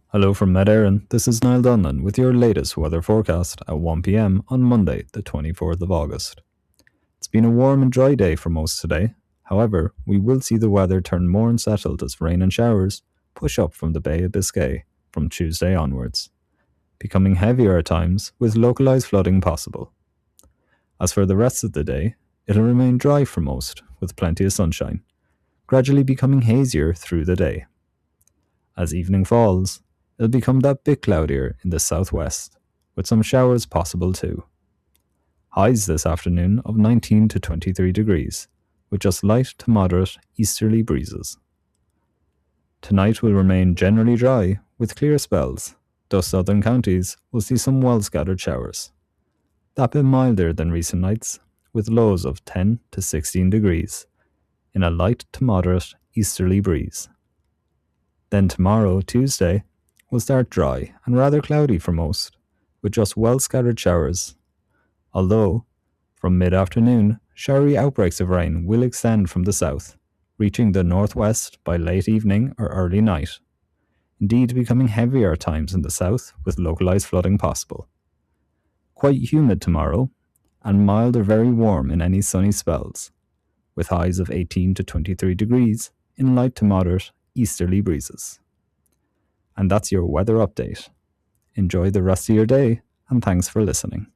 Hello from Med Éireann. This is Niall Dunlan with your latest weather forecast at 1 pm on Monday, the 24th of August. It's been a warm and dry day for most today. However, we will see the weather turn more unsettled as rain and showers push up from the Bay of Biscay from Tuesday onwards, becoming heavier at times with localised flooding possible. As for the rest of the day, it'll remain dry for most with plenty of sunshine, gradually becoming hazier through the day. As evening falls, it'll become that bit cloudier in the southwest, with some showers possible too. Highs this afternoon of 19 to 23 degrees, with just light to moderate easterly breezes. Tonight will remain generally dry, with clear spells, though southern counties will see some well-scattered showers. That bit milder than recent nights, with lows of 10 to 16 degrees, in a light to moderate easterly breeze. Then tomorrow, Tuesday, will start dry and rather cloudy for most, with just well-scattered showers. Although, from mid-afternoon, showery outbreaks of rain will extend from the south, reaching the northwest by late evening or early night. Indeed, becoming heavier at times in the south with localised flooding possible. Quite humid tomorrow, and mild or very warm in any sunny spells, with highs of 18 to 23 degrees in light to moderate easterly breezes. And that's your weather update. Enjoy the rest of your day, and thanks for listening.